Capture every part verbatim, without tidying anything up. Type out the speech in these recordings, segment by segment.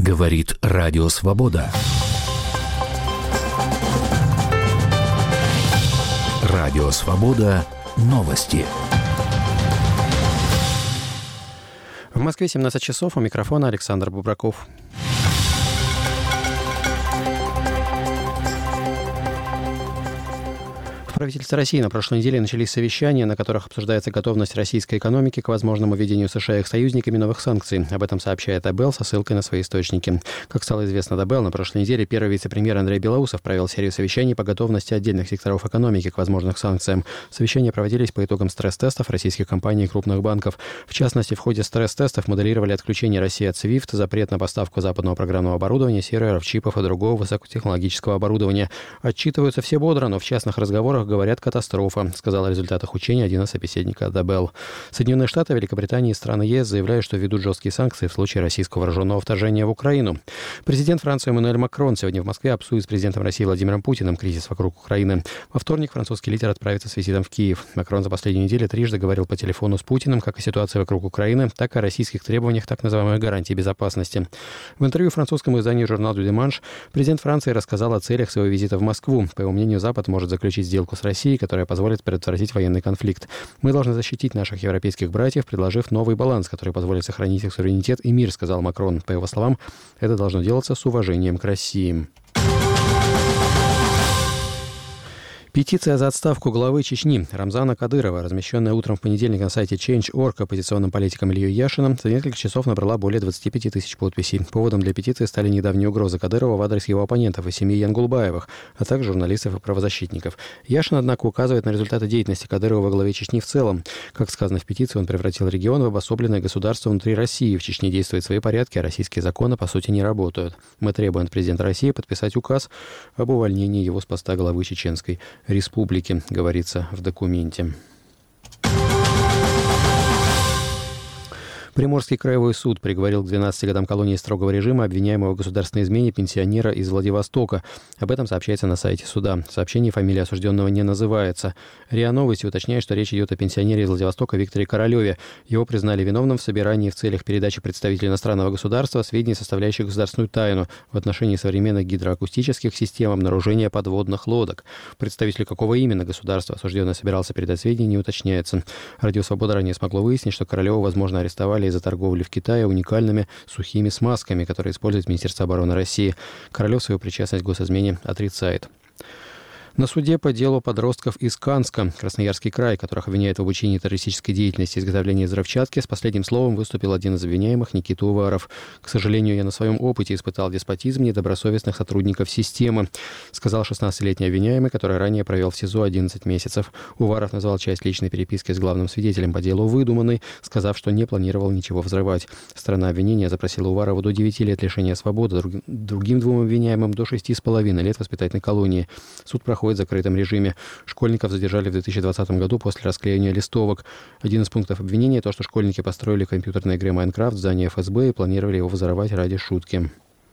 Говорит Радио Свобода. Радио Свобода. Новости. В Москве семнадцать часов. У микрофона Александр Бубраков. В правительстве России на прошлой неделе начались совещания, на которых обсуждается готовность российской экономики к возможному введению США и их союзниками новых санкций. Об этом сообщает АБЭЛ со ссылкой на свои источники. Как стало известно АБЭЛ, на прошлой неделе первый вице-премьер Андрей Белоусов провел серию совещаний по готовности отдельных секторов экономики к возможным санкциям. Совещания проводились по итогам стресс-тестов российских компаний и крупных банков. В частности, в ходе стресс-тестов моделировали отключение России от свифт, запрет на поставку западного программного оборудования, серверов, чипов и другого высокотехнологического оборудования. Отчитываются все бодро, но в частных разговорах говорят «катастрофа», сказал о результатах учения один из собеседников АБЭЛ. Соединенные Штаты, Великобритания и страны ЕС заявляют, что введут жесткие санкции в случае российского вооруженного вторжения в Украину. Президент Франции Эммануэль Макрон сегодня в Москве обсудит с президентом России Владимиром Путиным кризис вокруг Украины. Во вторник французский лидер отправится с визитом в Киев. Макрон за последнюю неделю трижды говорил по телефону с Путиным как о ситуации вокруг Украины, так и о российских требованиях так называемой гарантии безопасности. В интервью французскому изданию журнал «Дю Диманш» президент Франции рассказал о целях своего визита в Москву. По его мнению, Запад может заключить сделку с Россией, которая позволит предотвратить военный конфликт. Мы должны защитить наших европейских братьев, предложив новый баланс, который позволит сохранить их суверенитет и мир, сказал Макрон. По его словам, это должно делаться с уважением к России. Петиция за отставку главы Чечни Рамзана Кадырова, размещенная утром в понедельник на сайте Change точка орг оппозиционным политиком Ильей Яшиным, за несколько часов набрала более двадцати пяти тысяч подписей. Поводом для петиции стали недавние угрозы Кадырова в адрес его оппонентов и семьи Янгулбаевых, а также журналистов и правозащитников. Яшин, однако, указывает на результаты деятельности Кадырова во главе Чечни в целом. Как сказано в петиции, он превратил регион в обособленное государство внутри России. В Чечне действуют свои порядки, а российские законы, по сути, не работают. Мы требуем от президента России подписать указ об увольнении его с поста главы Чеченской Республики, говорится в документе. Приморский краевой суд приговорил к двенадцати годам колонии строгого режима обвиняемого в государственной измене пенсионера из Владивостока. Об этом сообщается на сайте суда. В сообщении фамилия осужденного не называется. РИА Новости уточняет, что речь идет о пенсионере из Владивостока Викторе Королеве. Его признали виновным в собирании в целях передачи представителей иностранного государства сведений, составляющих государственную тайну в отношении современных гидроакустических систем обнаружения подводных лодок. Представителю какого именно государства осужденный собирался передать сведения, не уточняется. Радио «Свобода» ранее смогло выяснить, что Королеву, возможно, арестовали из-за торговли в Китае уникальными сухими смазками, которые использует Министерство обороны России. Королев свою причастность к госизмене отрицает. На суде по делу подростков из Канска, Красноярский край, которых обвиняют в обучении террористической деятельности и изготовлении взрывчатки, с последним словом выступил один из обвиняемых, Никита Уваров. «К сожалению, я на своем опыте испытал деспотизм недобросовестных сотрудников системы», сказал шестнадцатилетний обвиняемый, который ранее провел в СИЗО одиннадцать месяцев. Уваров назвал часть личной переписки с главным свидетелем по делу выдуманной, сказав, что не планировал ничего взрывать. Сторона обвинения запросила Уварова до девяти лет лишения свободы, другим двум обвиняемым до шести с половиной лет воспитательной колонии. Суд проходит в закрытом режиме. Школьников задержали в две тысячи двадцатом году после расклеивания листовок. Один из пунктов обвинения – то, что школьники построили в компьютерной игре «Майнкрафт» в здании эф эс бэ и планировали его взорвать ради шутки.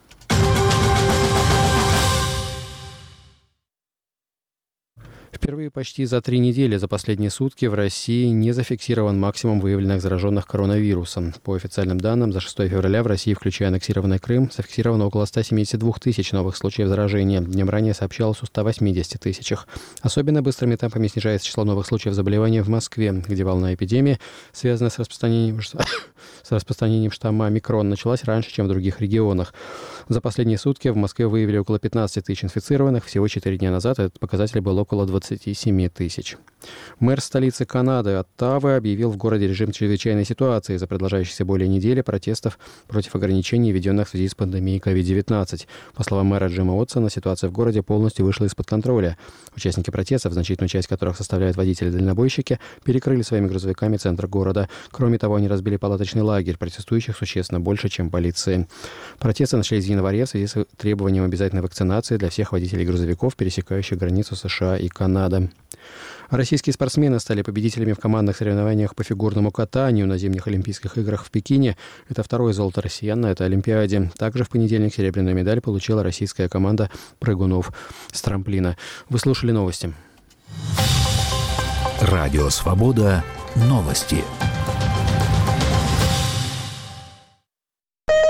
Впервые почти за три недели за последние сутки в России не зафиксирован максимум выявленных зараженных коронавирусом. По официальным данным, за шестое февраля в России, включая аннексированный Крым, зафиксировано около ста семидесяти двух тысяч новых случаев заражения. Днем ранее сообщалось о ста восьмидесяти тысячах. Особенно быстрыми темпами снижается число новых случаев заболевания в Москве, где волна эпидемии, связанная с распространением, с распространением штамма омикрон, началась раньше, чем в других регионах. За последние сутки в Москве выявили около пятнадцати тысяч инфицированных. Всего четыре дня назад этот показатель был около двадцати семи тысяч. Мэр столицы Канады Оттавы объявил в городе режим чрезвычайной ситуации из-за продолжающихся более недели протестов против ограничений, введенных в связи с пандемией ковид девятнадцать. По словам мэра Джима Отсона, ситуация в городе полностью вышла из-под контроля. Участники протестов, значительную часть которых составляют водители-дальнобойщики, перекрыли своими грузовиками центр города. Кроме того, они разбили палаточный лагерь. Протестующих существенно больше, чем полиции. Протесты начались в январе в связи с требованием обязательной вакцинации для всех водителей грузовиков, пересекающих границу США и Канады. Российские спортсмены стали победителями в командных соревнованиях по фигурному катанию на зимних Олимпийских играх в Пекине. Это второе золото россиян на этой Олимпиаде. Также в понедельник серебряную медаль получила российская команда прыгунов с трамплина. Вы слушали новости. Радио «Свобода». Новости.